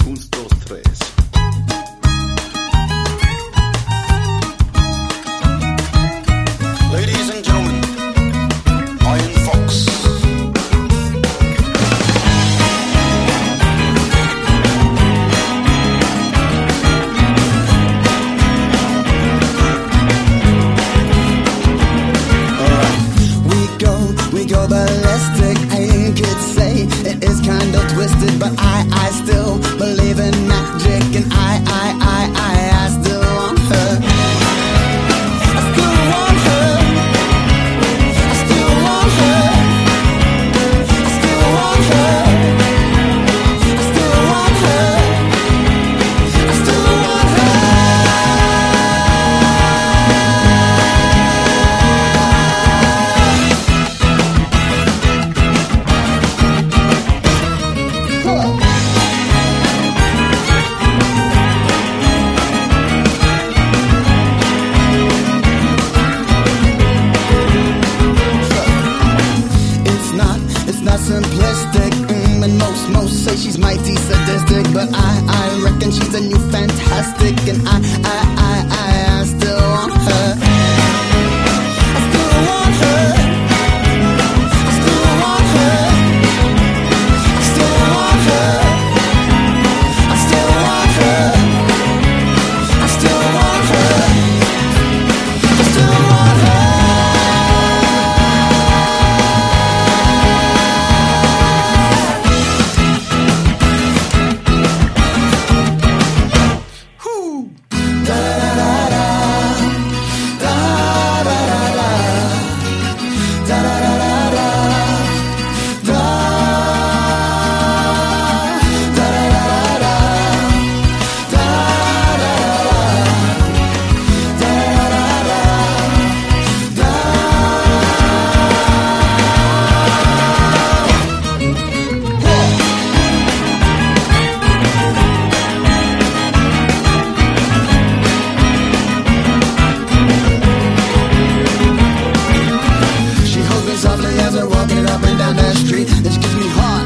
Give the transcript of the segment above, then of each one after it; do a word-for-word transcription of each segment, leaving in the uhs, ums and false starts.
Un, dos, tres. Ladies and gentlemen, Iron Fox. We go ballistic, I could say it is kind of twisted, but I, I still believe in magic, and I, I, I, I, I still want her. I still want her. I still want her. I still want her. I still want her. I still want her. Simplistic, mm, and most, most say she's mighty sadistic, but I, I reckon she's a new fantastic, and I, I, I, I, I still want her. I still want her. I still want her. I still want her. I still want her. I still want her. I still want her.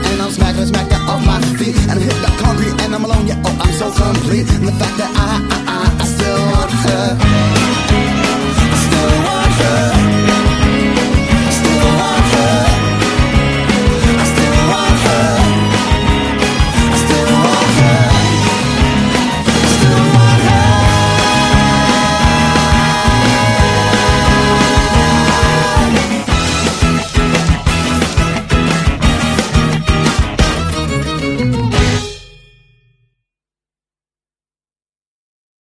Smack that off my feet, and I hit the concrete, and I'm alone, yeah, oh, I'm so complete. And the fact that I, I